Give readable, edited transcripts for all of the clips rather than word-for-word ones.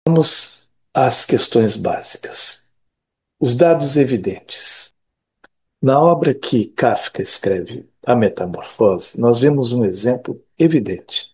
Vamos às questões básicas. Os dados evidentes. Na obra que Kafka escreve, A Metamorfose, nós vemos um exemplo evidente.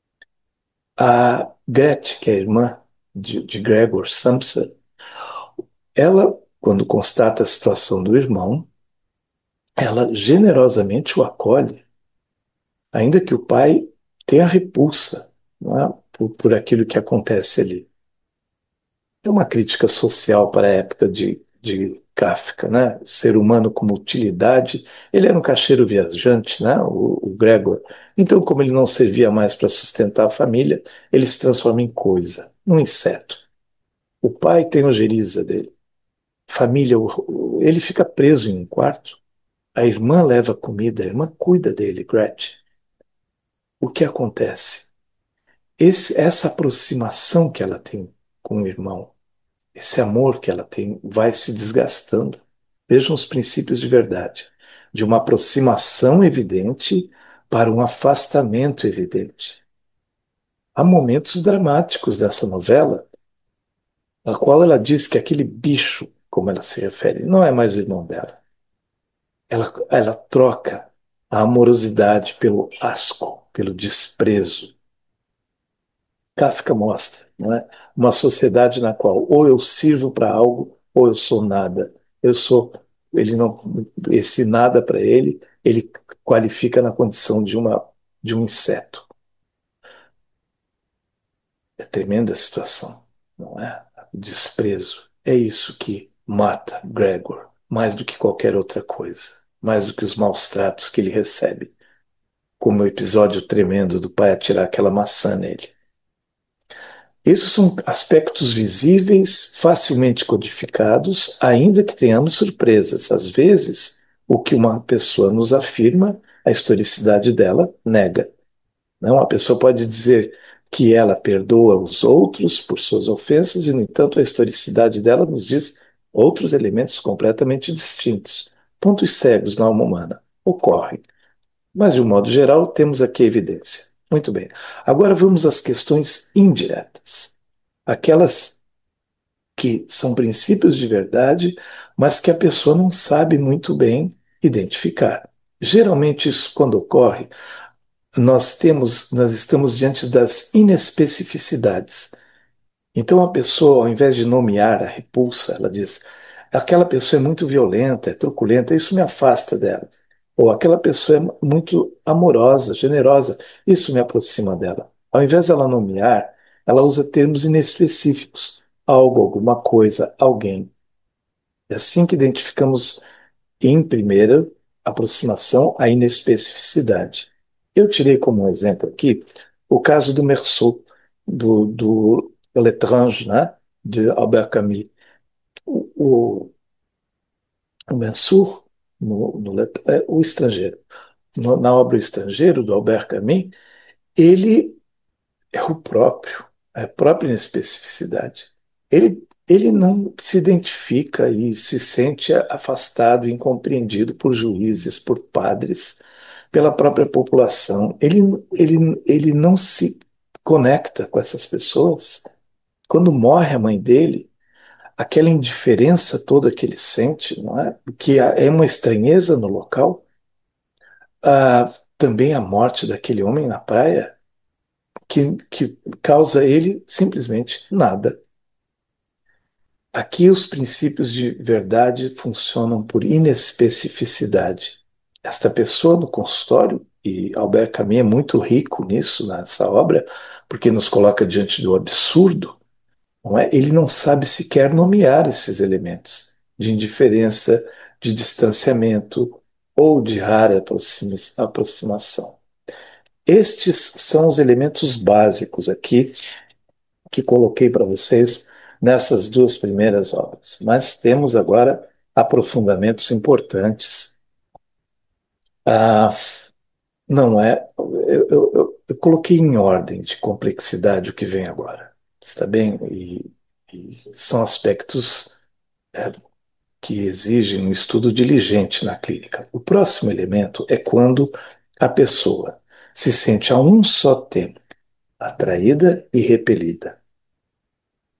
A Gretchen, que é a irmã de Gregor Samsa, ela, quando constata a situação do irmão, ela generosamente o acolhe, ainda que o pai tenha repulsa, não é? por aquilo que acontece ali. É uma crítica social para a época de Kafka, né? O ser humano como utilidade. Ele era um caixeiro viajante, né? O Gregor. Então, como ele não servia mais para sustentar a família, ele se transforma em coisa, num inseto. O pai tem ojeriza dele. Família, ele fica preso em um quarto. A irmã leva comida, a irmã cuida dele, Gretchen. O que acontece? Essa aproximação que ela tem com o irmão, esse amor que ela tem vai se desgastando. Vejam os princípios de verdade, de uma aproximação evidente para um afastamento evidente. Há momentos dramáticos dessa novela, na qual ela diz que aquele bicho, como ela se refere, não é mais o irmão dela. Ela troca a amorosidade pelo asco, pelo desprezo. Kafka mostra, não é? Uma sociedade na qual ou eu sirvo para algo ou eu sou nada. Eu sou, ele não, esse nada para ele qualifica na condição de um inseto. É tremenda a situação, não é? O desprezo. É isso que mata Gregor, mais do que qualquer outra coisa, mais do que os maus tratos que ele recebe, como o episódio tremendo do pai atirar aquela maçã nele. Esses são aspectos visíveis, facilmente codificados, ainda que tenhamos surpresas. Às vezes, o que uma pessoa nos afirma, a historicidade dela nega. Não, a pessoa pode dizer que ela perdoa os outros por suas ofensas, e, no entanto, a historicidade dela nos diz outros elementos completamente distintos. Pontos cegos na alma humana ocorrem. Mas, de um modo geral, temos aqui a evidência. Muito bem. Agora vamos às questões indiretas. Aquelas que são princípios de verdade, mas que a pessoa não sabe muito bem identificar. Geralmente, isso, quando ocorre, nós estamos diante das inespecificidades. Então, a pessoa, ao invés de nomear a repulsa, ela diz: aquela pessoa é muito violenta, é truculenta, isso me afasta dela. Ou aquela pessoa é muito amorosa, generosa, isso me aproxima dela. Ao invés de ela nomear, ela usa termos inespecíficos: algo, alguma coisa, alguém. É assim que identificamos, em primeira aproximação, a inespecificidade. Eu tirei como um exemplo aqui o caso do Meursault, do L'Étrange, né, de Albert Camus. O, o Mansour, o estrangeiro, na obra O Estrangeiro, do Albert Camus, ele é o próprio, é a própria inespecificidade. Ele não se identifica e se sente afastado, incompreendido por juízes, por padres, pela própria população. Ele não se conecta com essas pessoas. Quando morre a mãe dele, aquela indiferença toda que ele sente, não é? Que é uma estranheza no local. Também a morte daquele homem na praia, que causa ele simplesmente nada. Aqui os princípios de verdade funcionam por inespecificidade. Esta pessoa no consultório, e Albert Camus é muito rico nisso, nessa obra, porque nos coloca diante do absurdo, não é? Ele não sabe sequer nomear esses elementos de indiferença, de distanciamento ou de rara aproximação. Estes são os elementos básicos aqui que coloquei para vocês nessas duas primeiras obras. Mas temos agora aprofundamentos importantes. Ah, não é. Eu coloquei em ordem de complexidade o que vem agora. Está bem? E são aspectos que exigem um estudo diligente na clínica. O próximo elemento é quando a pessoa se sente a um só tempo atraída e repelida.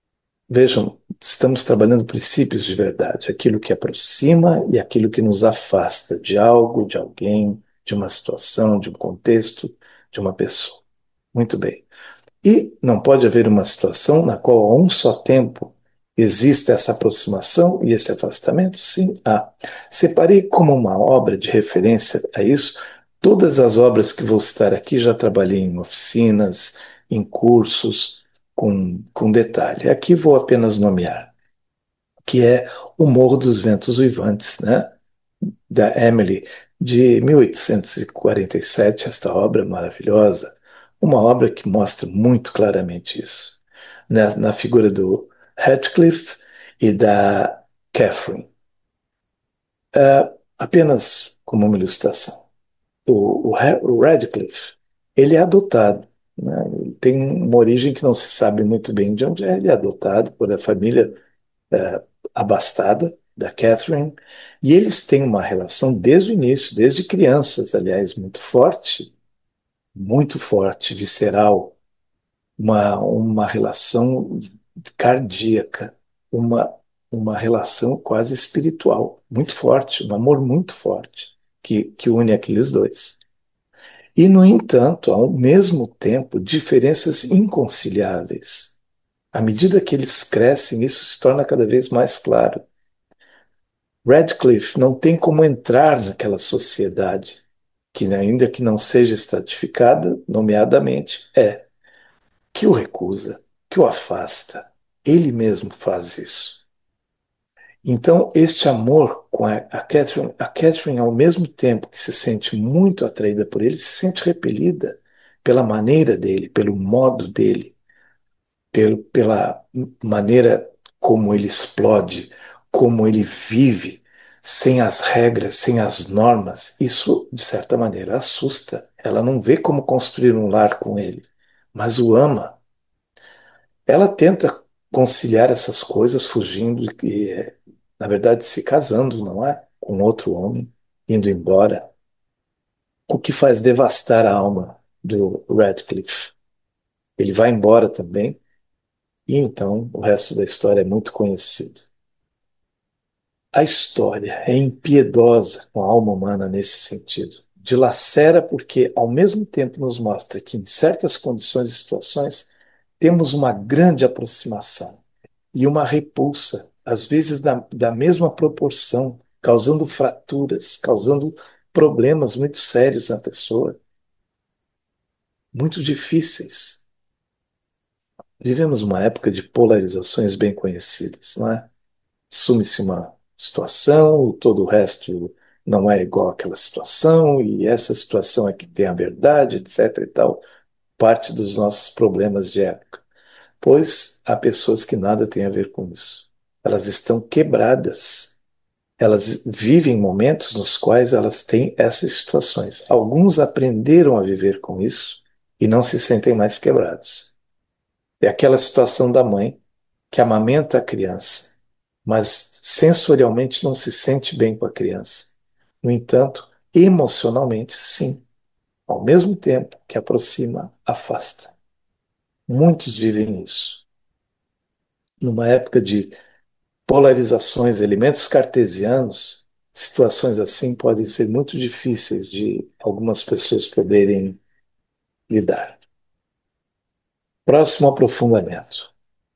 Vejam, estamos trabalhando princípios de verdade, aquilo que aproxima e aquilo que nos afasta de algo, de alguém, de uma situação, de um contexto, de uma pessoa. Muito bem. E não pode haver uma situação na qual, a um só tempo, exista essa aproximação e esse afastamento? Sim, há. Separei como uma obra de referência a isso todas as obras que vou citar aqui. Já trabalhei em oficinas, em cursos, com detalhe. Aqui vou apenas nomear, que é O Morro dos Ventos Uivantes, né? Da Emily, de 1847, esta obra maravilhosa, uma obra que mostra muito claramente isso, na figura do Heathcliff e da Catherine. Apenas como uma ilustração. O Radcliffe, ele é adotado, né? Ele tem uma origem que não se sabe muito bem de onde é. Ele é adotado por a família eh, abastada da Catherine, e eles têm uma relação desde o início, desde crianças, aliás, muito forte, visceral, uma relação cardíaca, uma, uma relação quase espiritual, muito forte, um amor muito forte que une aqueles dois. E, no entanto, ao mesmo tempo, diferenças inconciliáveis. À medida que eles crescem, isso se torna cada vez mais claro. Radcliffe não tem como entrar naquela sociedade que, ainda que não seja estratificada, nomeadamente, que o recusa, que o afasta. Ele mesmo faz isso. Então, este amor com a Catherine, ao mesmo tempo que se sente muito atraída por ele, se sente repelida pela maneira dele, pelo modo dele, pela maneira como ele explode, como ele vive, sem as regras, sem as normas. Isso, de certa maneira, assusta. Ela não vê como construir um lar com ele, mas o ama. Ela tenta conciliar essas coisas, fugindo e, na verdade, se casando, não é? Com outro homem, indo embora, o que faz devastar a alma do Radcliffe. Ele vai embora também, e então o resto da história é muito conhecido. A história é impiedosa com a alma humana nesse sentido. Dilacera porque, ao mesmo tempo, nos mostra que, em certas condições e situações, temos uma grande aproximação e uma repulsa, às vezes da mesma proporção, causando fraturas, causando problemas muito sérios na pessoa, muito difíceis. Vivemos uma época de polarizações bem conhecidas, não é? Assume-se uma situação, todo o resto não é igual àquela situação, e essa situação é que tem a verdade, etc. e tal, parte dos nossos problemas de época. Pois há pessoas que nada têm a ver com isso. Elas estão quebradas. Elas vivem momentos nos quais elas têm essas situações. Alguns aprenderam a viver com isso e não se sentem mais quebrados. É aquela situação da mãe que amamenta a criança, mas sensorialmente não se sente bem com a criança. No entanto, emocionalmente, sim. Ao mesmo tempo que aproxima, afasta. Muitos vivem isso. Numa época de polarizações, elementos cartesianos, situações assim podem ser muito difíceis de algumas pessoas poderem lidar. Próximo aprofundamento.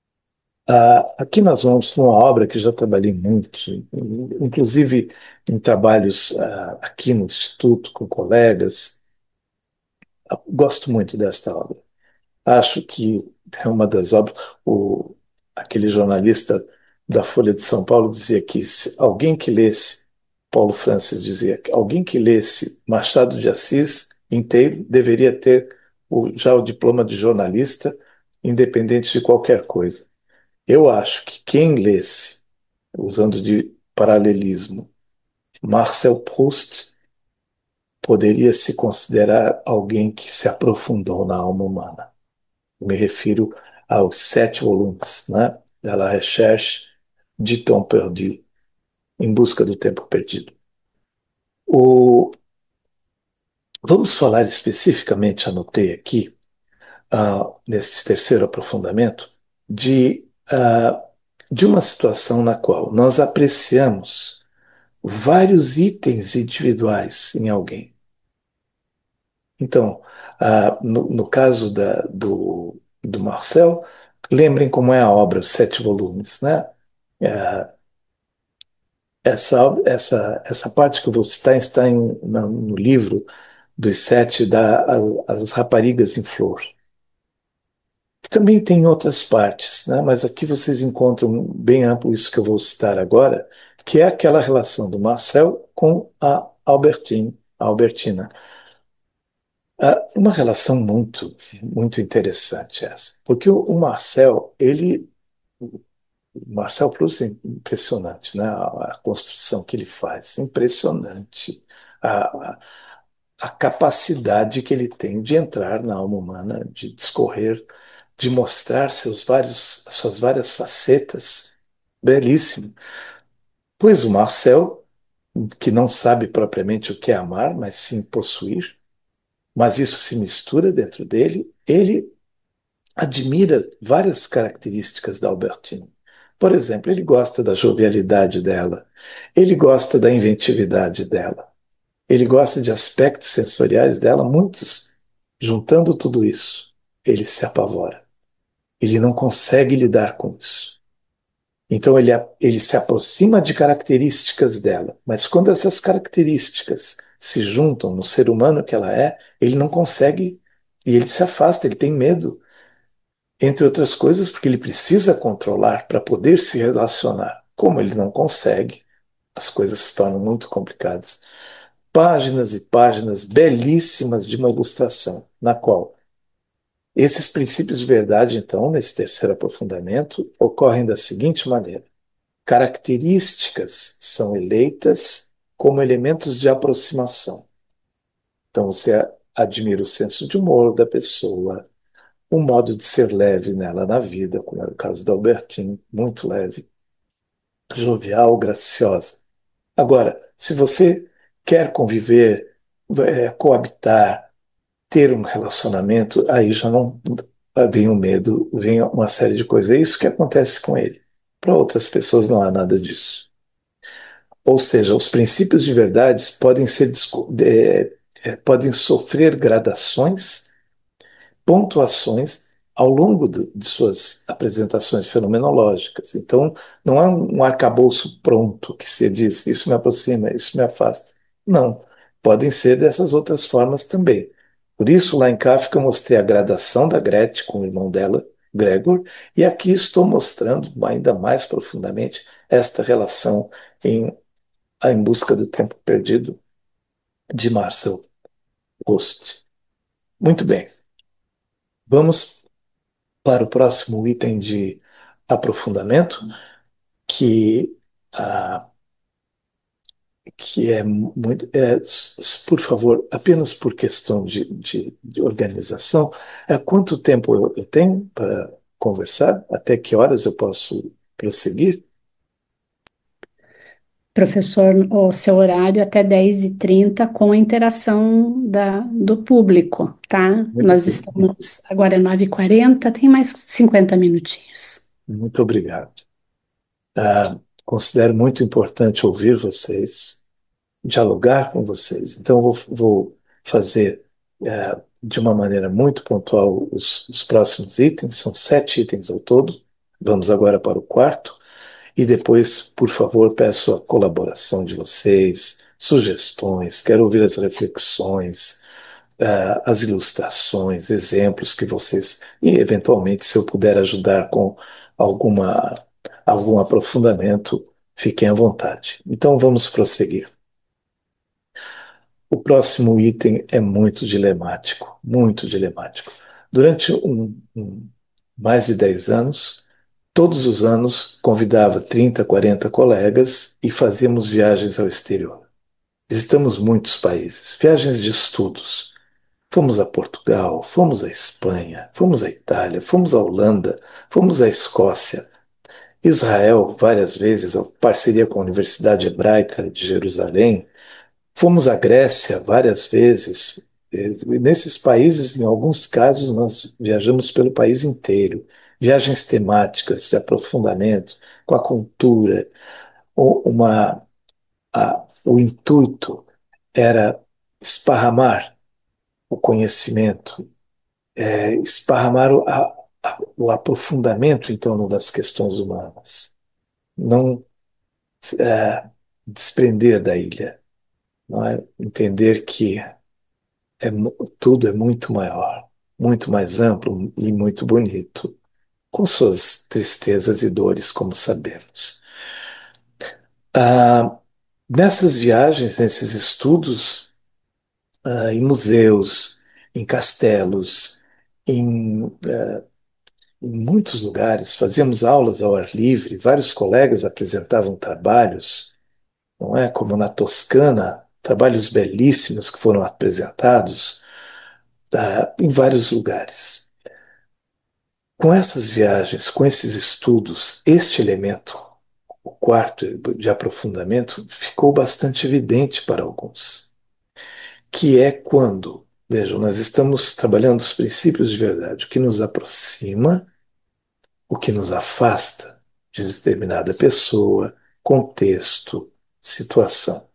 Aqui nós vamos numa obra que já trabalhei muito, inclusive em trabalhos aqui no Instituto com colegas. Gosto muito desta obra. Acho que é uma das obras. Aquele jornalista da Folha de São Paulo dizia que se alguém que lesse, Paulo Francis dizia que alguém que lesse Machado de Assis inteiro deveria ter já o diploma de jornalista, independente de qualquer coisa. Eu acho que quem lesse, usando de paralelismo, Marcel Proust, poderia se considerar alguém que se aprofundou na alma humana. Me refiro aos 7 volumes, né, de La Recherche du Temps Perdu, Em Busca do Tempo Perdido. O, vamos falar especificamente, anotei aqui, nesse terceiro aprofundamento, de de uma situação na qual nós apreciamos vários itens individuais em alguém. Então, no caso do Marcel, lembrem como é a obra, os 7 volumes, né? Ah, essa parte que eu vou citar está no livro dos 7 as raparigas em flor. Também tem outras partes, né? Mas aqui vocês encontram bem amplo isso que eu vou citar agora, que é aquela relação do Marcel com a Albertine, a Albertina. Uma relação muito interessante essa, porque o Marcel, o Marcel Proust é impressionante, né? A construção que ele faz, impressionante. A, a, a capacidade que ele tem de entrar na alma humana, de discorrer, de mostrar suas várias facetas, belíssimo. Pois o Marcel, que não sabe propriamente o que é amar, mas sim possuir, mas isso se mistura dentro dele, ele admira várias características da Albertine. Por exemplo, ele gosta da jovialidade dela, ele gosta da inventividade dela, ele gosta de aspectos sensoriais dela, muitos. Juntando tudo isso, ele se apavora. Ele não consegue lidar com isso. Então ele se aproxima de características dela, mas quando essas características se juntam no ser humano que ela é, ele não consegue e ele se afasta, ele tem medo, entre outras coisas, porque ele precisa controlar para poder se relacionar. Como ele não consegue, as coisas se tornam muito complicadas. Páginas e páginas belíssimas de uma ilustração, na qual esses princípios de verdade, então, nesse terceiro aprofundamento, ocorrem da seguinte maneira: características são eleitas como elementos de aproximação. Então, você admira o senso de humor da pessoa, o modo de ser leve nela na vida, como é o caso da Albertine, muito leve, jovial, graciosa. Agora, se você quer conviver, coabitar, ter um relacionamento, aí já não vem o medo, vem uma série de coisas. É isso que acontece com ele. Para outras pessoas não há nada disso. Ou seja, os princípios de verdades podem podem sofrer gradações, pontuações ao longo de suas apresentações fenomenológicas. Então, não é um arcabouço pronto que se diz isso me aproxima, isso me afasta. Não, podem ser dessas outras formas também. Por isso, lá em Kafka, eu mostrei a gradação da Gretchen com o irmão dela, Gregor, e aqui estou mostrando ainda mais profundamente esta relação em Busca do Tempo Perdido, de Marcel Proust. Muito bem, vamos para o próximo item de aprofundamento, que, ah, que é muito. Por favor, apenas por questão de organização, quanto tempo eu tenho para conversar? Até que horas eu posso prosseguir? Professor, o seu horário até 10h30 com a interação do público, tá? Muito Nós bem, estamos agora é 9h40, tem mais 50 minutinhos. muito obrigado. Considero muito importante ouvir vocês, dialogar com vocês. Então, vou fazer de uma maneira muito pontual os próximos itens, são 7 itens ao todo. Vamos agora para o quarto, e depois, por favor, peço a colaboração de vocês, sugestões, quero ouvir as reflexões, as ilustrações, exemplos que vocês, e eventualmente, se eu puder ajudar com alguma, algum aprofundamento, fiquem à vontade. Então, vamos prosseguir. O próximo item é muito dilemático, muito dilemático. Durante mais de 10 anos, todos os anos convidava 30, 40 colegas e fazíamos viagens ao exterior. Visitamos muitos países, viagens de estudos. Fomos a Portugal, fomos à Espanha, fomos à Itália, fomos à Holanda, fomos à Escócia, Israel várias vezes, a parceria com a Universidade Hebraica de Jerusalém. Fomos à Grécia várias vezes. Nesses países, em alguns casos, nós viajamos pelo país inteiro. viagens temáticas de aprofundamento com a cultura, uma, o intuito era esparramar o conhecimento, esparramar o aprofundamento em torno das questões humanas, não desprender da ilha, não é? Entender que tudo é muito maior, muito mais amplo e muito bonito, com suas tristezas e dores, como sabemos. Ah, nessas viagens, nesses estudos, em museus, em castelos, em, em muitos lugares, fazíamos aulas ao ar livre, vários colegas apresentavam trabalhos, não é? Como na Toscana, trabalhos belíssimos que foram apresentados, em vários lugares. Com essas viagens, com esses estudos, este elemento, o quarto de aprofundamento, ficou bastante evidente para alguns, que é quando, vejam, nós estamos trabalhando os princípios de verdade, o que nos aproxima, o que nos afasta de determinada pessoa, contexto, situação.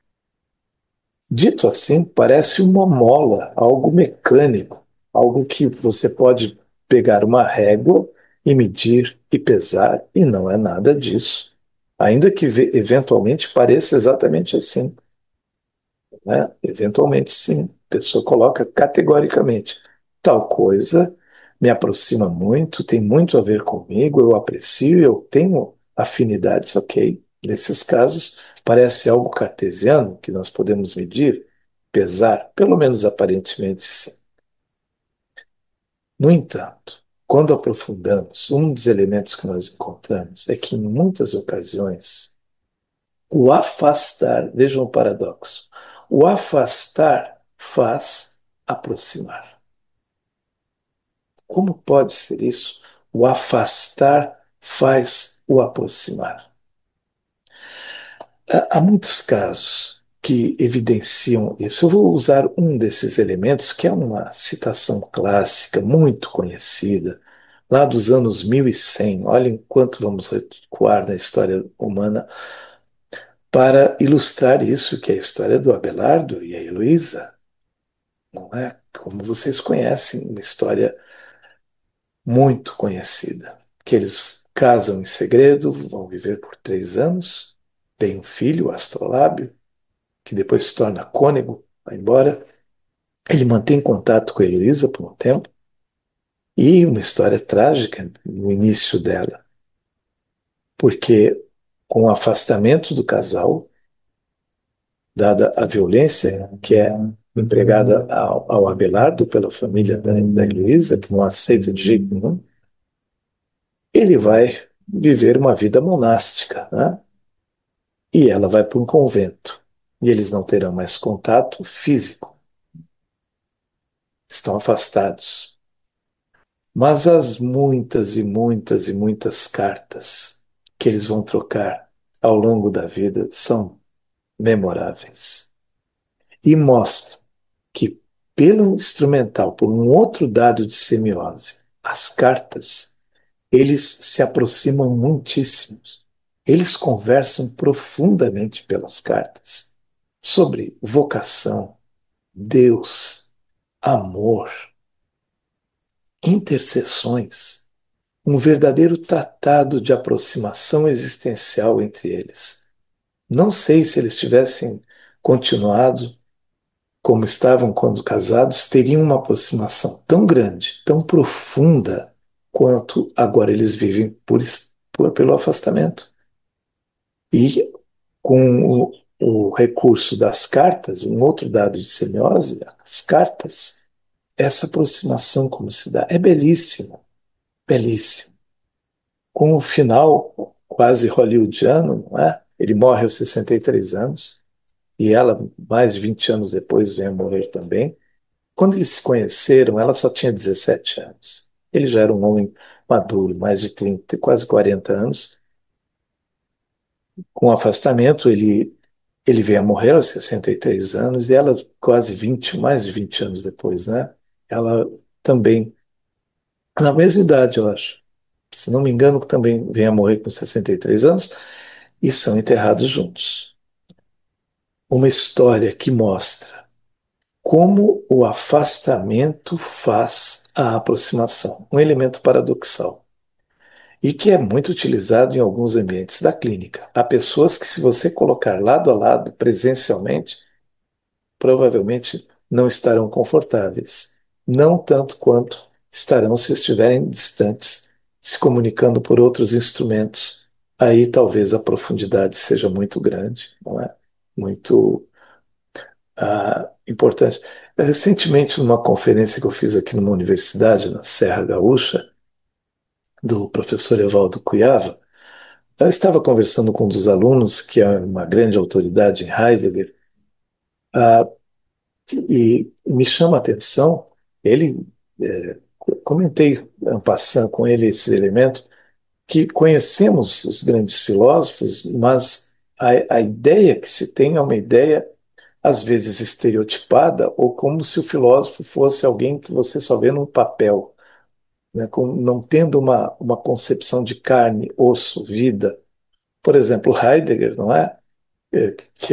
Dito assim, parece uma mola, algo mecânico, algo que você pode pegar uma régua e medir e pesar, e não é nada disso. Ainda que eventualmente pareça exatamente assim, né? Eventualmente, sim. A pessoa coloca categoricamente: tal coisa me aproxima muito, tem muito a ver comigo, eu aprecio, eu tenho afinidades, ok. Nesses casos, parece algo cartesiano que nós podemos medir, pesar, pelo menos aparentemente, sim. No entanto, quando aprofundamos, um dos elementos que nós encontramos é que, em muitas ocasiões, o afastar, vejam o paradoxo, o afastar faz aproximar. Como pode ser isso? O afastar faz o aproximar. Há muitos casos que evidenciam isso. Eu vou usar um desses elementos, que é uma citação clássica, muito conhecida, lá dos anos 1100. Olhem quanto vamos recuar na história humana para ilustrar isso, que é a história do Abelardo e a Heloísa. Não é? Como vocês conhecem, uma história muito conhecida, que eles casam em segredo, vão viver por 3 anos, têm um filho, o Astrolábio, que depois se torna cônego, vai embora. Ele mantém contato com a Heloísa por um tempo, e uma história trágica no início dela, porque com o afastamento do casal, dada a violência que é empregada ao Abelardo pela família da Heloísa, que não aceita de jeito nenhum, ele vai viver uma vida monástica, né? E ela vai para um convento. E eles não terão mais contato físico, estão afastados. Mas as muitas e muitas e muitas cartas que eles vão trocar ao longo da vida são memoráveis e mostram que, pelo instrumental, por um outro dado de semiose, as cartas, eles se aproximam muitíssimo. Eles conversam profundamente pelas cartas sobre vocação, Deus, amor, intercessões, um verdadeiro tratado de aproximação existencial entre eles. Não sei se eles tivessem continuado como estavam quando casados, teriam uma aproximação tão grande, tão profunda, quanto agora eles vivem pelo afastamento. E com o recurso das cartas, um outro dado de semiose, as cartas, essa aproximação como se dá é belíssima, belíssima. Com o final quase hollywoodiano, não é? Ele morre aos 63 anos e ela, mais de 20 anos depois, vem a morrer também. Quando eles se conheceram, ela só tinha 17 anos. Ele já era um homem maduro, mais de 30, quase 40 anos. Com o afastamento, ele veio a morrer aos 63 anos e ela quase 20, mais de 20 anos depois, né? Ela também, na mesma idade, eu acho. se não me engano, que também vem a morrer com 63 anos, e são enterrados juntos. Uma história que mostra como o afastamento faz a aproximação, um elemento paradoxal, e que é muito utilizado em alguns ambientes da clínica. Há pessoas que, se você colocar lado a lado, presencialmente, provavelmente não estarão confortáveis, não tanto quanto estarão se estiverem distantes, se comunicando por outros instrumentos. Aí talvez a profundidade seja muito grande, não é? Muito importante. Recentemente, numa conferência que eu fiz aqui numa universidade, na Serra Gaúcha, do professor Evaldo Cuyava, eu estava conversando com um dos alunos, que é uma grande autoridade em Heidegger, ah, e me chama a atenção, ele, comentei en passant com ele esse elemento, que conhecemos os grandes filósofos, mas a ideia que se tem é uma ideia, às vezes, estereotipada, ou como se o filósofo fosse alguém que você só vê num papel, né, não tendo uma concepção de carne, osso, vida. Por exemplo, Heidegger, não é? Que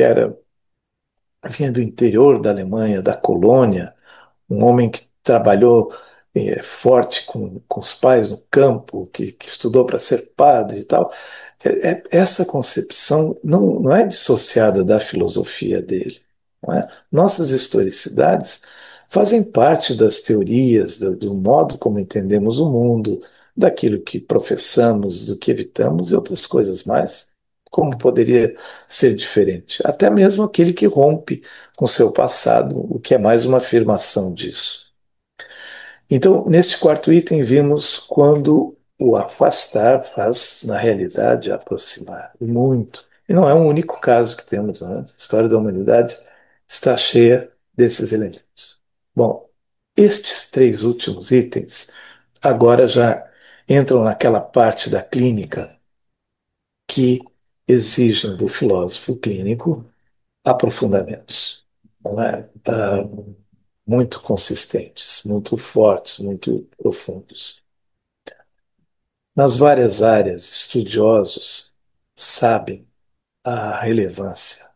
vinha do interior da Alemanha, da colônia, um homem que trabalhou forte com os pais no campo, que estudou para ser padre e tal. Essa concepção não é dissociada da filosofia dele. Não é? Nossas historicidades fazem parte das teorias, do modo como entendemos o mundo, daquilo que professamos, do que evitamos e outras coisas mais. Como poderia ser diferente? Até mesmo aquele que rompe com seu passado, o que é mais uma afirmação disso. Então, neste quarto item, vimos quando o afastar faz, na realidade, aproximar. Muito. E não é um único caso que temos, né? A história da humanidade está cheia desses elementos. Bom, estes três últimos itens agora já entram naquela parte da clínica que exigem do filósofo clínico aprofundamentos. Não é? Muito consistentes, muito fortes, muito profundos. Nas várias áreas, estudiosos sabem a relevância.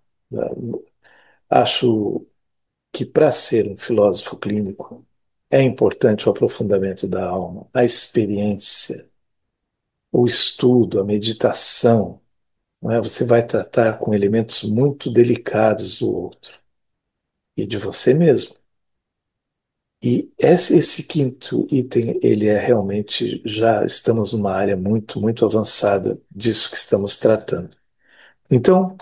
Acho que para ser um filósofo clínico é importante o aprofundamento da alma, a experiência, o estudo, a meditação. Não é? Você vai tratar com elementos muito delicados do outro e de você mesmo. E esse quinto item, ele é realmente, já estamos numa área muito, muito avançada disso que estamos tratando. Então,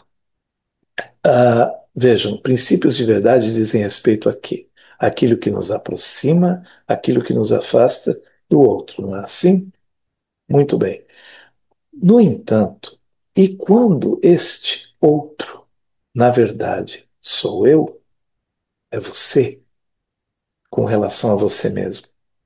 vejam, princípios de verdade dizem respeito a quê? Aquilo que nos aproxima, aquilo que nos afasta do outro, não é assim? Muito bem. No entanto, e quando este outro, na verdade, sou eu, é você, com relação a você mesmo?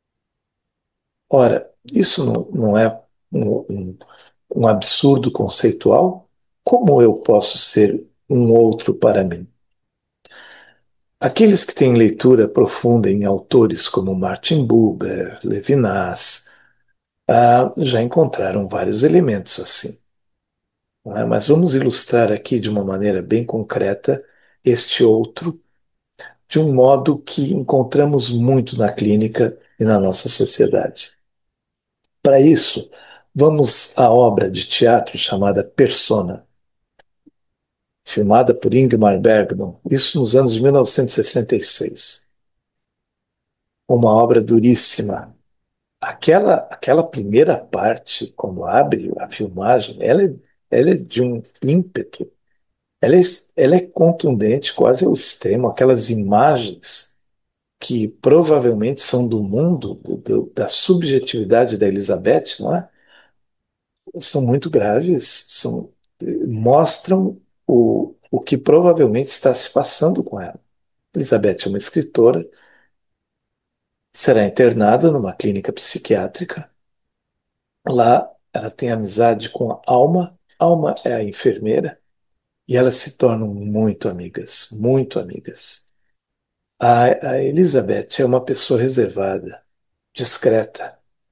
Ora, isso não é um absurdo conceitual? Como eu posso ser um outro para mim? Aqueles que têm leitura profunda em autores como Martin Buber, Levinas, já encontraram vários elementos assim. Não é? Mas vamos ilustrar aqui de uma maneira bem concreta este outro, de um modo que encontramos muito na clínica e na nossa sociedade. Para isso, vamos à obra de teatro chamada Persona, filmada por Ingmar Bergman, isso nos anos de 1966. Uma obra duríssima. Aquela primeira parte, quando abre a filmagem, ela é de um ímpeto, ela é, ela é contundente, quase ao extremo, aquelas imagens que provavelmente são do mundo, da subjetividade da Elizabeth, não é? São muito graves, mostram o que provavelmente está se passando com ela. Elizabeth é uma escritora, será internada numa clínica psiquiátrica. Lá ela tem amizade com a Alma. Alma é a enfermeira e elas se tornam muito amigas, muito amigas. A Elizabeth é uma pessoa reservada, discreta,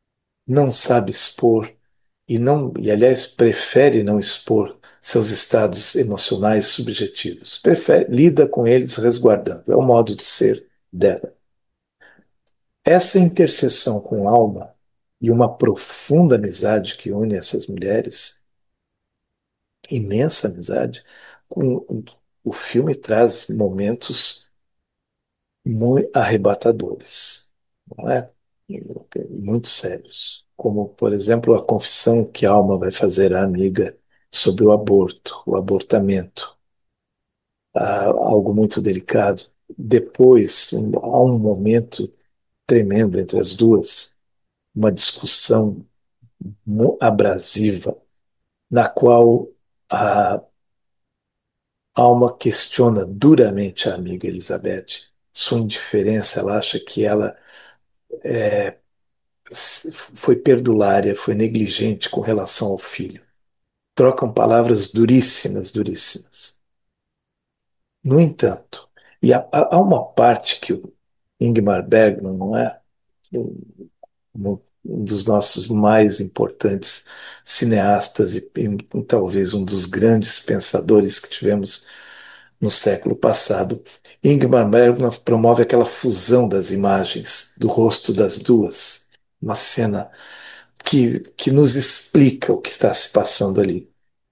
não sabe expor e aliás prefere não expor seus estados emocionais subjetivos. Prefere, lida com eles resguardando. É o modo de ser dela. Essa interseção com alma e uma profunda amizade que une essas mulheres, imensa amizade, com, o filme traz momentos muito arrebatadores, não é? Muito sérios. Como, por exemplo, a confissão que a alma vai fazer à amiga sobre o aborto, o abortamento, algo muito delicado. Depois, há um momento tremendo entre as duas, uma discussão abrasiva, na qual a alma questiona duramente a amiga Elizabeth. Sua indiferença, ela acha que ela foi perdulária, foi negligente com relação ao filho. Trocam palavras duríssimas, duríssimas. No entanto, e há uma parte que o Ingmar Bergman, não é? Um dos nossos mais importantes cineastas e talvez um dos grandes pensadores que tivemos no século passado, Ingmar Bergman promove aquela fusão das imagens do rosto das duas, uma cena que nos explica o que está se passando ali.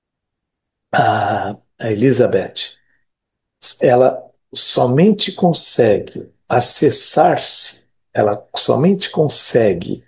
A Elizabeth, ela somente consegue acessar-se, ela somente consegue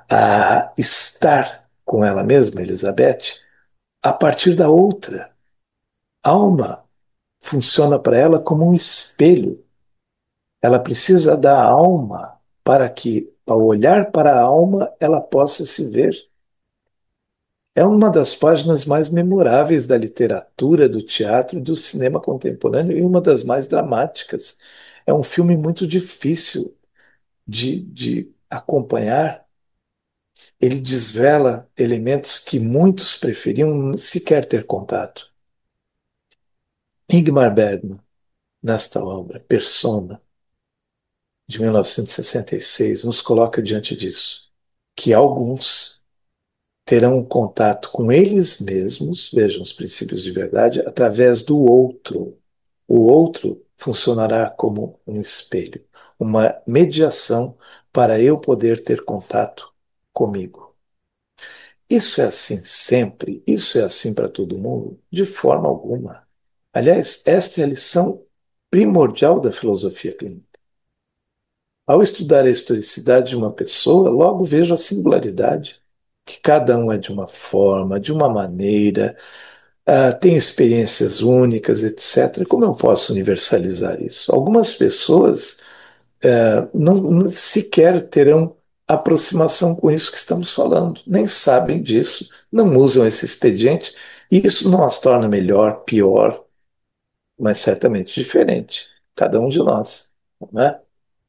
estar com ela mesma, Elizabeth, a partir da outra. A alma funciona para ela como um espelho. Ela precisa da alma para que, ao olhar para a alma, ela possa se ver. É uma das páginas mais memoráveis da literatura, do teatro e do cinema contemporâneo e uma das mais dramáticas. É um filme muito difícil de acompanhar. Ele desvela elementos que muitos preferiam sequer ter contato. Ingmar Bergman, nesta obra, Persona, de 1966, nos coloca diante disso, que alguns terão um contato com eles mesmos, vejam os princípios de verdade, através do outro. O outro funcionará como um espelho, uma mediação para eu poder ter contato comigo. Isso é assim sempre? Isso é assim para todo mundo? De forma alguma. Aliás, esta é a lição primordial da filosofia clínica. Ao estudar a historicidade de uma pessoa, logo vejo a singularidade, que cada um é de uma forma, de uma maneira, tem experiências únicas, etc. Como eu posso universalizar isso? Algumas pessoas não sequer terão aproximação com isso que estamos falando, nem sabem disso, não usam esse expediente, e isso não as torna melhor, pior, mas certamente diferente, cada um de nós, não é?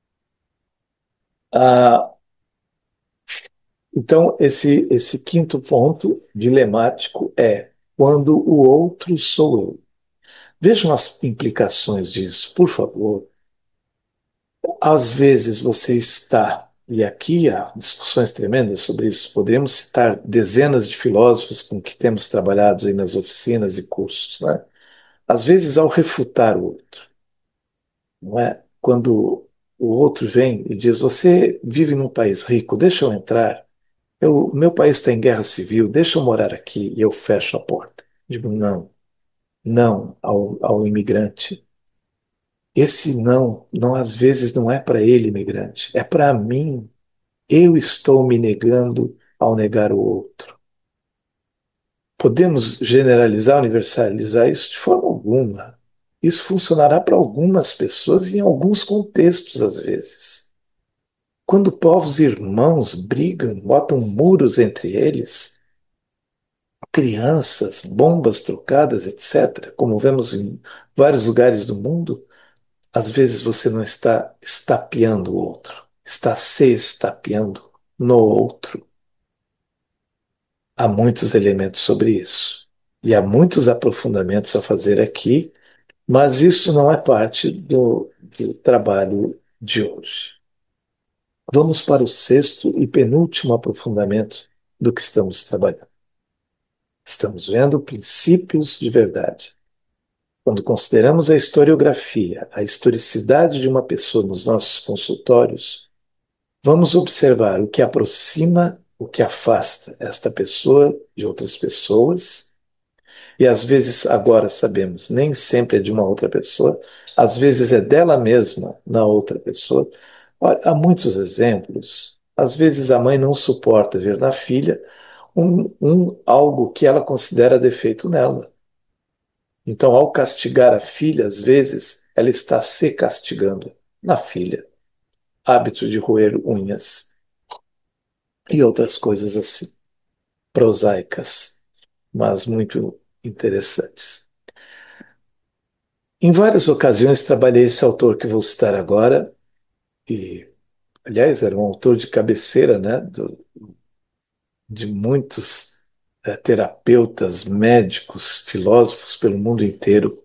Ah, então, esse quinto ponto dilemático é quando o outro sou eu. Vejam as implicações disso, por favor. Às vezes você está, e aqui há discussões tremendas sobre isso, poderíamos citar dezenas de filósofos com que temos trabalhado aí nas oficinas e cursos, né? Às vezes, ao refutar o outro, não é? Quando o outro vem e diz: Você vive num país rico, deixa eu entrar. Meu país está em guerra civil, deixa eu morar aqui e eu fecho a porta. Digo: Não, não ao imigrante. Esse não, não às vezes não é para ele, imigrante, é para mim. Eu estou me negando ao negar o outro. Podemos generalizar, universalizar isso de forma alguma. Isso funcionará para algumas pessoas e em alguns contextos, às vezes. Quando povos irmãos brigam, botam muros entre eles, crianças, bombas trocadas, etc., como vemos em vários lugares do mundo, às vezes você não está estapeando o outro, está se estapeando no outro. Há muitos elementos sobre isso. E há muitos aprofundamentos a fazer aqui, mas isso não é parte do trabalho de hoje. Vamos para o sexto e penúltimo aprofundamento do que estamos trabalhando. Estamos vendo princípios de verdade. Quando consideramos a historiografia, a historicidade de uma pessoa nos nossos consultórios, vamos observar o que aproxima, o que afasta esta pessoa de outras pessoas, e às vezes, agora sabemos, nem sempre é de uma outra pessoa, às vezes é dela mesma na outra pessoa. Olha, há muitos exemplos. Às vezes a mãe não suporta ver na filha algo que ela considera defeito nela. Então, ao castigar a filha, às vezes, ela está se castigando na filha. Hábito de roer unhas e outras coisas assim, prosaicas, mas muito interessantes. Em várias ocasiões trabalhei esse autor que vou citar agora, e, aliás, era um autor de cabeceira, né, de muitos terapeutas, médicos, filósofos pelo mundo inteiro,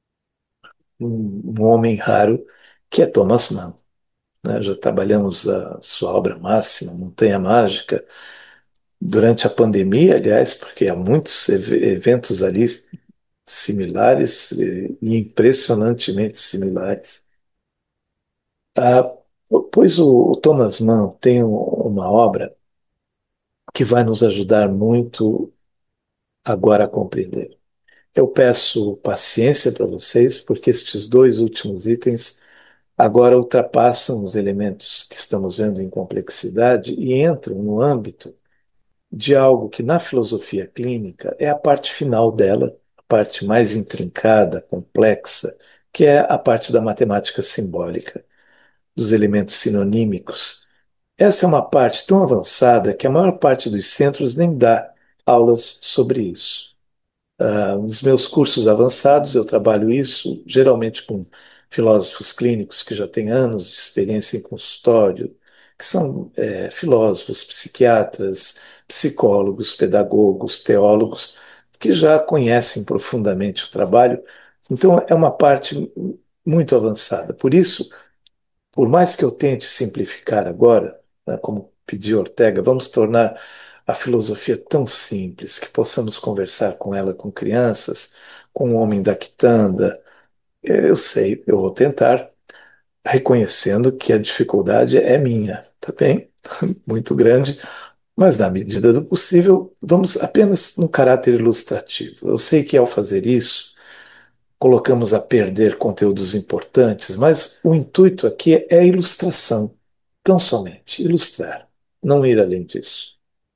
um homem raro, que é Thomas Mann. Né? Já trabalhamos a sua obra máxima, Montanha Mágica, durante a pandemia, aliás, porque há muitos eventos ali similares e impressionantemente similares. Ah, pois o Thomas Mann tem uma obra que vai nos ajudar muito agora a compreender. Eu peço paciência para vocês, porque estes dois últimos itens agora ultrapassam os elementos que estamos vendo em complexidade e entram no âmbito de algo que na filosofia clínica é a parte final dela, a parte mais intrincada, complexa, que é a parte da matemática simbólica, dos elementos sinonímicos. Essa é uma parte tão avançada que a maior parte dos centros nem dá aulas sobre isso. Nos meus cursos avançados, eu trabalho isso geralmente com filósofos clínicos que já têm anos de experiência em consultório, que são filósofos, psiquiatras, psicólogos, pedagogos, teólogos, que já conhecem profundamente o trabalho. Então, é uma parte muito avançada. Por isso, por mais que eu tente simplificar agora, né, como pediu Ortega, vamos tornar a filosofia tão simples que possamos conversar com ela com crianças, com o homem da quitanda. Eu sei, eu vou tentar, reconhecendo que a dificuldade é minha, tá bem? Muito grande, mas na medida do possível, vamos apenas no caráter ilustrativo. Eu sei que ao fazer isso, colocamos a perder conteúdos importantes, mas o intuito aqui é a ilustração, tão somente ilustrar, não ir além disso.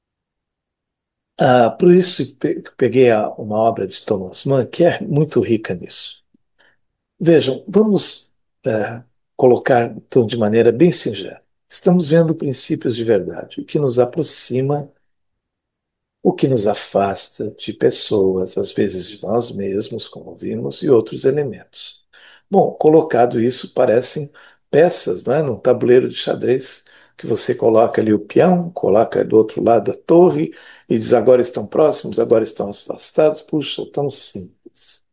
Por isso, peguei uma obra de Thomas Mann que é muito rica nisso. Vejam, vamos colocar então de maneira bem singela. Estamos vendo princípios de verdade, o que nos aproxima, o que nos afasta de pessoas, às vezes de nós mesmos, como vimos, e outros elementos. Bom, colocado isso, parecem peças, não é? Num tabuleiro de xadrez, que você coloca ali o peão, coloca do outro lado a torre e diz agora estão próximos, agora estão afastados. Puxa, tão simples.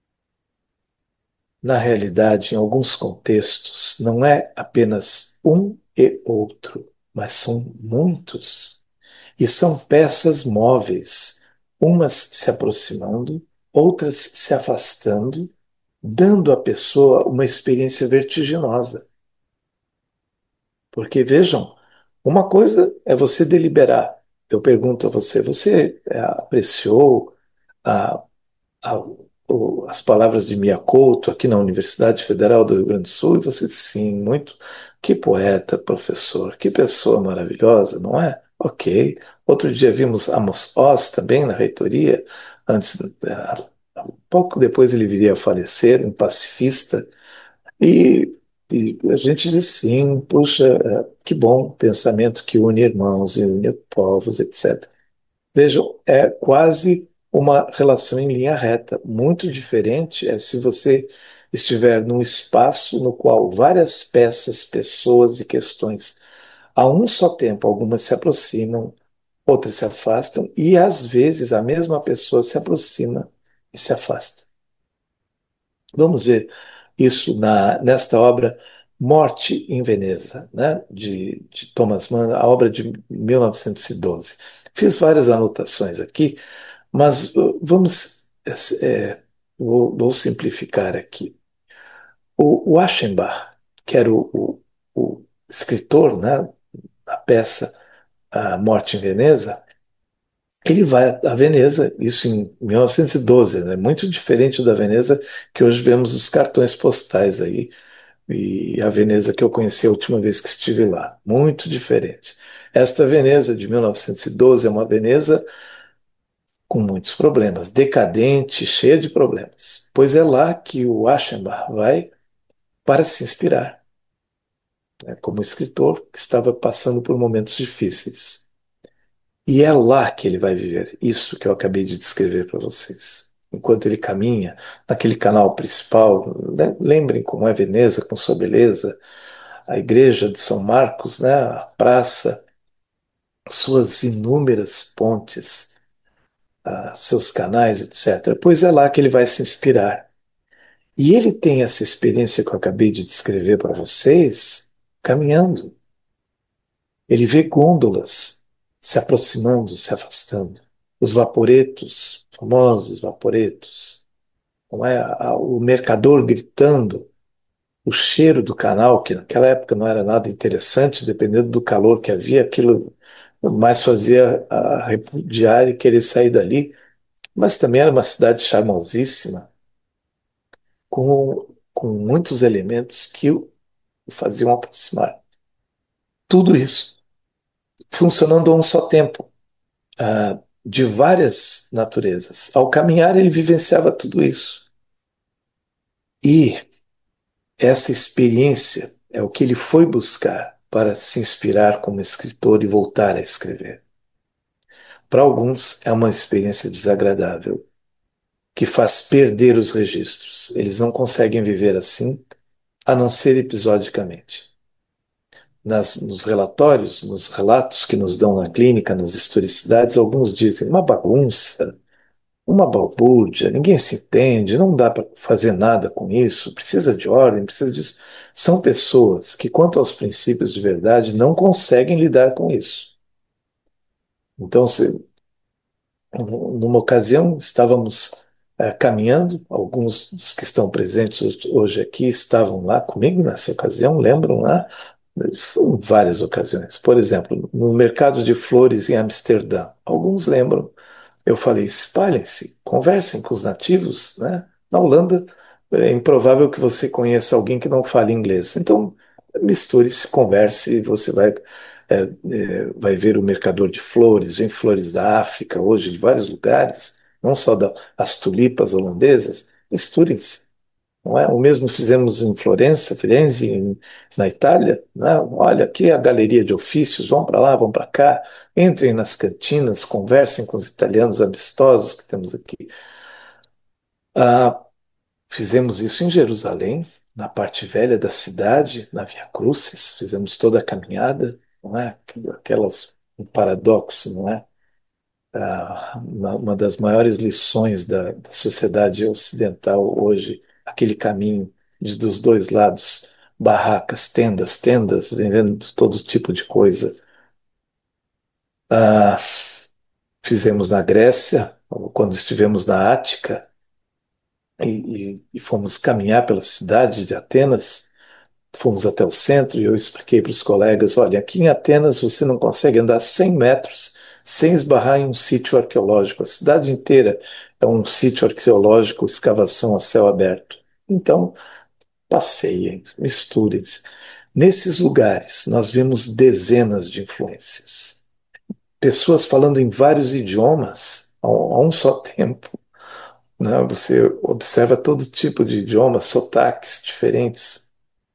Na realidade, em alguns contextos, não é apenas um e outro, mas são muitos. E são peças móveis, umas se aproximando, outras se afastando, dando à pessoa uma experiência vertiginosa. Porque vejam, uma coisa é você deliberar. Eu pergunto a você, você apreciou a, a, as palavras de Mia Couto aqui na Universidade Federal do Rio Grande do Sul? E você, sim, muito. Que poeta, professor, que pessoa maravilhosa, não é? Ok. Outro dia vimos Amos Oz também na reitoria, antes, pouco depois ele viria a falecer, um pacifista, e, e a gente diz sim, puxa, que bom pensamento que une irmãos e une povos, etc. Vejam, é quase uma relação em linha reta. Muito diferente é se você estiver num espaço no qual várias peças, pessoas e questões, a um só tempo, algumas se aproximam, outras se afastam, e às vezes a mesma pessoa se aproxima e se afasta. Vamos ver isso nesta obra Morte em Veneza, né, de Thomas Mann, a obra de 1912. Fiz várias anotações aqui, mas vamos, vou simplificar aqui. O Aschenbach, que era o escritor, né, da peça A Morte em Veneza, ele vai a Veneza, isso em 1912, né, muito diferente da Veneza que hoje vemos os cartões postais aí, e a Veneza que eu conheci a última vez que estive lá. Muito diferente. Esta Veneza de 1912 é uma Veneza com muitos problemas, decadente, cheia de problemas, pois é lá que o Aschenbach vai para se inspirar, né, como escritor que estava passando por momentos difíceis. E é lá que ele vai viver isso que eu acabei de descrever para vocês. Enquanto ele caminha naquele canal principal, né, lembrem como é Veneza, com sua beleza, a igreja de São Marcos, né, a praça, suas inúmeras pontes, seus canais, etc. Pois é lá que ele vai se inspirar. E ele tem essa experiência que eu acabei de descrever para vocês, caminhando. Ele vê gôndolas se aproximando, se afastando. Os vaporetos, famosos vaporetos, não é? O mercador gritando, o cheiro do canal, que naquela época não era nada interessante, dependendo do calor que havia, aquilo mais fazia a repudiar e querer sair dali. Mas também era uma cidade charmosíssima, com muitos elementos que o faziam aproximar. Tudo isso funcionando a um só tempo, de várias naturezas. Ao caminhar, ele vivenciava tudo isso. E essa experiência é o que ele foi buscar para se inspirar como escritor e voltar a escrever. Para alguns, é uma experiência desagradável, que faz perder os registros. Eles não conseguem viver assim, a não ser episodicamente. Nos relatórios, nos relatos que nos dão na clínica, nas historicidades, alguns dizem uma bagunça, uma balbúrdia, ninguém se entende, não dá para fazer nada com isso, precisa de ordem, precisa disso. São pessoas que, quanto aos princípios de verdade, não conseguem lidar com isso. Então, numa ocasião, estávamos caminhando, alguns dos que estão presentes hoje aqui estavam lá comigo nessa ocasião, lembram lá? Foram várias ocasiões. Por exemplo, no mercado de flores em Amsterdã, alguns lembram. Eu falei, espalhem-se, conversem com os nativos, né? Na Holanda, é improvável que você conheça alguém que não fale inglês. Então, misture-se, converse, e você vai ver o mercador de flores, vem flores da África hoje, de vários lugares, não só as tulipas holandesas. Misturem-se, não é? O mesmo fizemos em Florença, Firenze, na Itália, né? Olha, aqui é a galeria de ofícios, vão para lá, vão para cá, entrem nas cantinas, conversem com os italianos amistosos que temos aqui. Ah, fizemos isso em Jerusalém, na parte velha da cidade, na Via Crucis, fizemos toda a caminhada, não é? Aquelas, um paradoxo, não é? Uma das maiores lições da sociedade ocidental hoje, aquele caminho dos dois lados, barracas, tendas, tendas, vendendo todo tipo de coisa. Ah, fizemos na Grécia, quando estivemos na Ática e fomos caminhar pela cidade de Atenas. Fomos até o centro e eu expliquei para os colegas: olha, aqui em Atenas você não consegue andar 100 metros sem esbarrar em um sítio arqueológico. A cidade inteira é um sítio arqueológico, escavação a céu aberto. Então, passeiem, misturem-se. Nesses lugares, nós vimos dezenas de influências. Pessoas falando em vários idiomas a um só tempo. Né? Você observa todo tipo de idiomas, sotaques diferentes,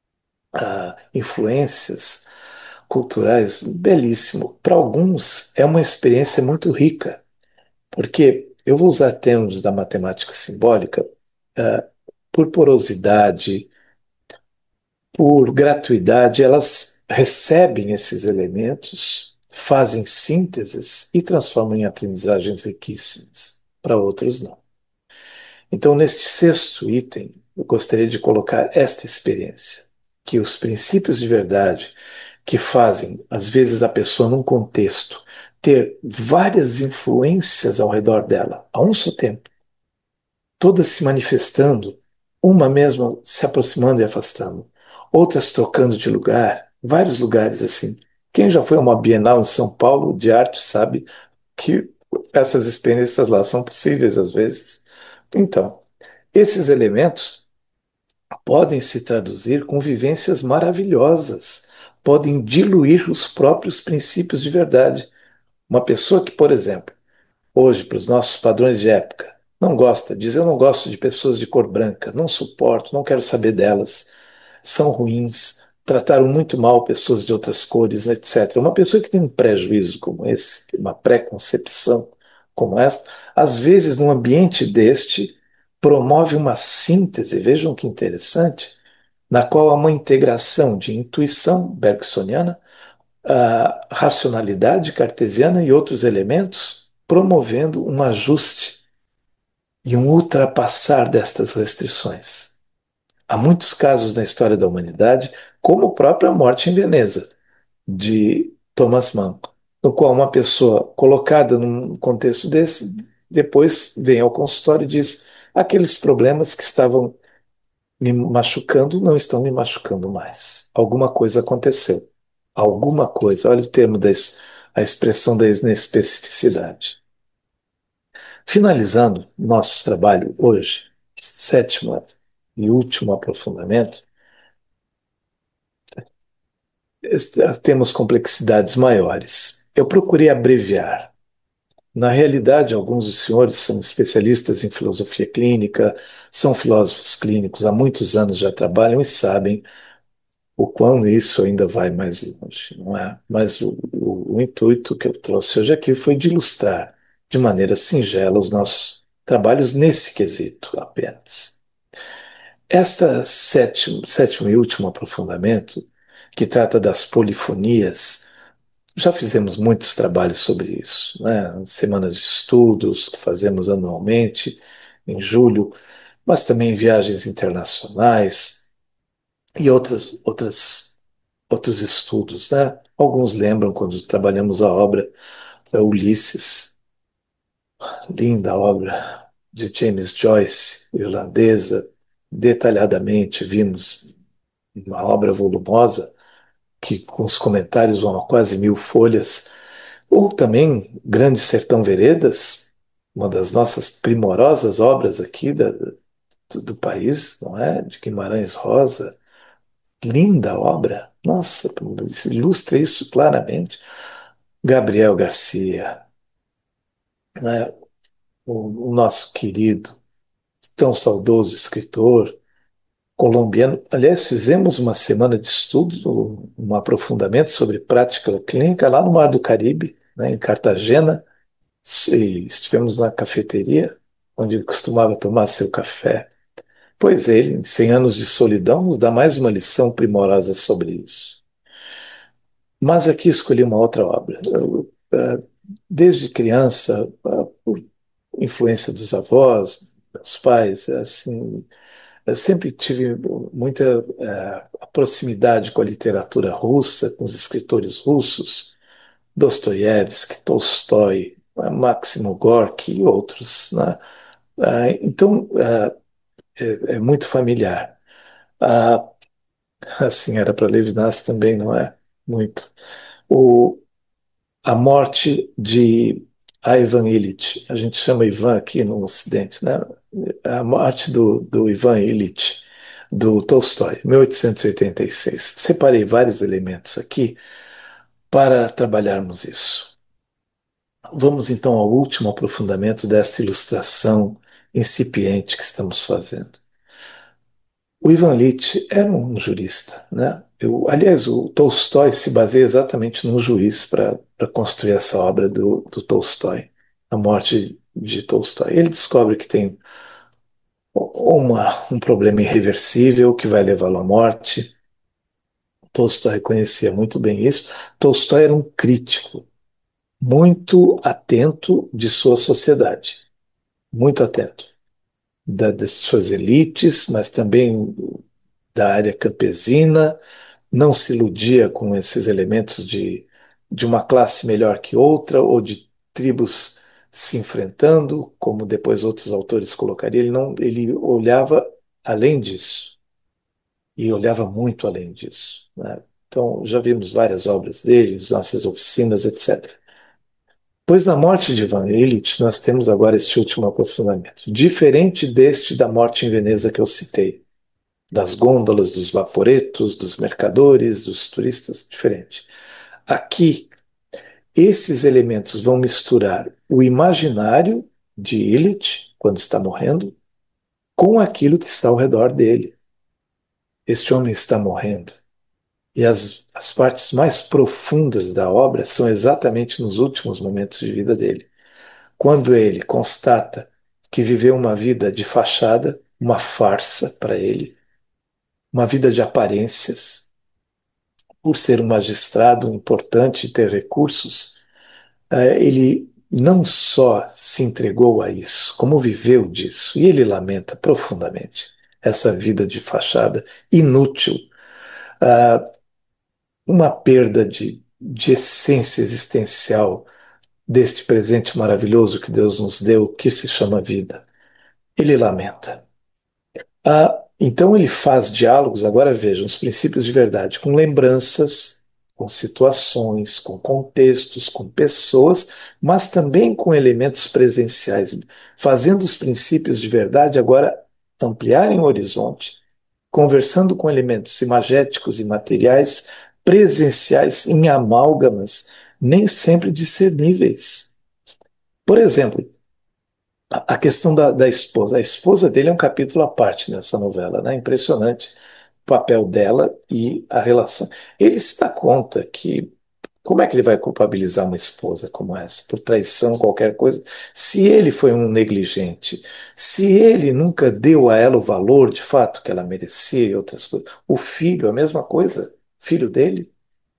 influências culturais, belíssimo. Para alguns é uma experiência muito rica, porque eu vou usar termos da matemática simbólica, ah, por porosidade, por gratuidade, elas recebem esses elementos, fazem sínteses e transformam em aprendizagens riquíssimas. Para outros, não. Então, neste sexto item, eu gostaria de colocar esta experiência, que os princípios de verdade que fazem, às vezes, a pessoa num contexto ter várias influências ao redor dela, a um só tempo, todas se manifestando, uma mesma se aproximando e afastando, outras trocando de lugar, vários lugares assim. Quem já foi a uma Bienal em São Paulo de arte sabe que essas experiências lá são possíveis às vezes. Então, esses elementos podem se traduzir com vivências maravilhosas, podem diluir os próprios princípios de verdade. Uma pessoa que, por exemplo, hoje, para os nossos padrões de época, não gosta, diz eu não gosto de pessoas de cor branca, não suporto, não quero saber delas, são ruins, trataram muito mal pessoas de outras cores, etc. Uma pessoa que tem um prejuízo como esse, uma preconcepção como essa, às vezes, num ambiente deste, promove uma síntese, vejam que interessante, na qual há uma integração de intuição bergsoniana, a racionalidade cartesiana e outros elementos, promovendo um ajuste e um ultrapassar destas restrições. Há muitos casos na história da humanidade, como a própria morte em Veneza, de Thomas Mann, no qual uma pessoa colocada num contexto desse, depois vem ao consultório e diz: aqueles problemas que estavam me machucando não estão me machucando mais. Alguma coisa aconteceu. Alguma coisa. Olha o termo a expressão da inespecificidade. Finalizando nosso trabalho hoje, sétimo e último aprofundamento, temos complexidades maiores. Eu procurei abreviar. Na realidade, alguns dos senhores são especialistas em filosofia clínica, são filósofos clínicos, há muitos anos já trabalham e sabem o quão isso ainda vai mais longe, não é? Mas o intuito que eu trouxe hoje aqui foi de ilustrar de maneira singela os nossos trabalhos nesse quesito apenas. Esta sétimo e último aprofundamento, que trata das polifonias, já fizemos muitos trabalhos sobre isso, né? Semanas de estudos que fazemos anualmente, em julho, mas também viagens internacionais e outros estudos, né? Alguns lembram quando trabalhamos a obra da Ulisses, linda obra de James Joyce, irlandesa, detalhadamente vimos uma obra volumosa que com os comentários vão a quase 1.000 folhas, ou também Grande Sertão Veredas, uma das nossas primorosas obras aqui do país, não é? De Guimarães Rosa, linda obra, nossa, ilustra isso claramente. Gabriel Garcia, né? O nosso querido, tão saudoso escritor colombiano. Aliás, fizemos uma semana de estudo, um aprofundamento sobre prática clínica lá no Mar do Caribe, né, em Cartagena, e estivemos na cafeteria, onde ele costumava tomar seu café. Pois ele, em 100 anos de solidão, nos dá mais uma lição primorosa sobre isso. Mas aqui escolhi uma outra obra. Desde criança, por influência dos avós, dos pais, assim, eu sempre tive muita proximidade com a literatura russa, com os escritores russos, Dostoiévski, Tolstói, Máximo Gorky e outros, né? Então, é muito familiar. Ah, assim, era para Levinas também, não é? Muito. O, a morte de Ivan Ilitch, a gente chama Ivan aqui no Ocidente, né? A morte do Ivan Ilitch, do Tolstói, 1886. Separei vários elementos aqui para trabalharmos isso. Vamos então ao último aprofundamento desta ilustração incipiente que estamos fazendo. O Ivan Ilitch era um jurista, né? Aliás, o Tolstói se baseia exatamente num juiz para construir essa obra do Tolstói, a morte de Tolstói. Ele descobre que tem um problema irreversível que vai levá-lo à morte. Tolstói conhecia muito bem isso. Tolstói era um crítico muito atento de sua sociedade, muito atento das suas elites, mas também da área campesina, não se iludia com esses elementos de uma classe melhor que outra ou de tribos se enfrentando, como depois outros autores colocariam. Ele não, ele olhava além disso e olhava muito além disso, né? Então, já vimos várias obras dele, as nossas oficinas, etc. Pois na morte de Van Illich, nós temos agora este último aprofundamento. Diferente deste da morte em Veneza que eu citei, das gôndolas, dos vaporetos, dos mercadores, dos turistas, diferente. Aqui, esses elementos vão misturar o imaginário de Illich, quando está morrendo, com aquilo que está ao redor dele. Este homem está morrendo. E as partes mais profundas da obra são exatamente nos últimos momentos de vida dele. Quando ele constata que viveu uma vida de fachada, uma farsa para ele, uma vida de aparências, por ser um magistrado importante e ter recursos, ele não só se entregou a isso, como viveu disso. E ele lamenta profundamente essa vida de fachada inútil, ah, uma perda de essência existencial deste presente maravilhoso que Deus nos deu, que se chama vida. Ele lamenta. Então ele faz diálogos, agora vejam, os princípios de verdade, com lembranças, com situações, com contextos, com pessoas, mas também com elementos presenciais, fazendo os princípios de verdade agora ampliarem o horizonte, conversando com elementos imagéticos e materiais presenciais em amálgamas, nem sempre discerníveis. Por exemplo, a questão da esposa. A esposa dele é um capítulo à parte nessa novela, né? Impressionante o papel dela e a relação. Ele se dá conta que como é que ele vai culpabilizar uma esposa como essa por traição, qualquer coisa, se ele foi um negligente, se ele nunca deu a ela o valor de fato que ela merecia e outras coisas. O filho, a mesma coisa, filho dele,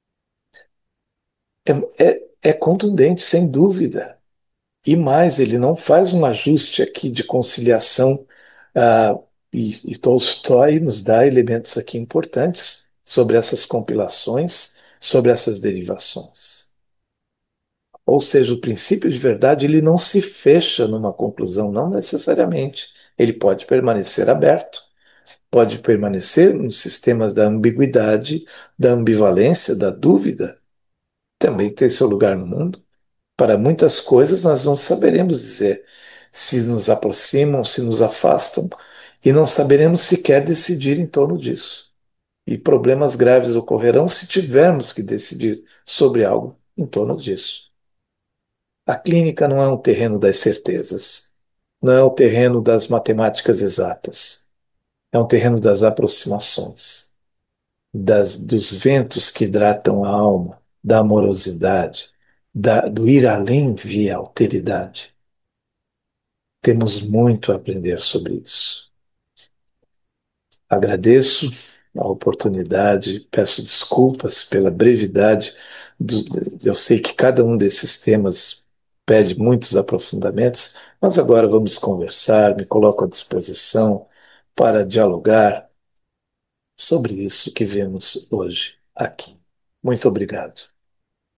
é contundente, sem dúvida. E mais, ele não faz um ajuste aqui de conciliação, ah, e Tolstói nos dá elementos aqui importantes sobre essas compilações, sobre essas derivações. Ou seja, o princípio de verdade ele não se fecha numa conclusão, não necessariamente. Ele pode permanecer aberto, pode permanecer nos sistemas da ambiguidade, da ambivalência, da dúvida, também tem seu lugar no mundo. Para muitas coisas nós não saberemos dizer se nos aproximam, se nos afastam, e não saberemos sequer decidir em torno disso. E problemas graves ocorrerão se tivermos que decidir sobre algo em torno disso. A clínica não é um terreno das certezas, não é o terreno das matemáticas exatas, é um terreno das aproximações, dos ventos que hidratam a alma, da amorosidade, do ir além via alteridade. Temos muito a aprender sobre isso. Agradeço a oportunidade, peço desculpas pela brevidade. Eu sei que cada um desses temas pede muitos aprofundamentos, mas agora vamos conversar, me coloco à disposição para dialogar sobre isso que vemos hoje aqui. Muito obrigado.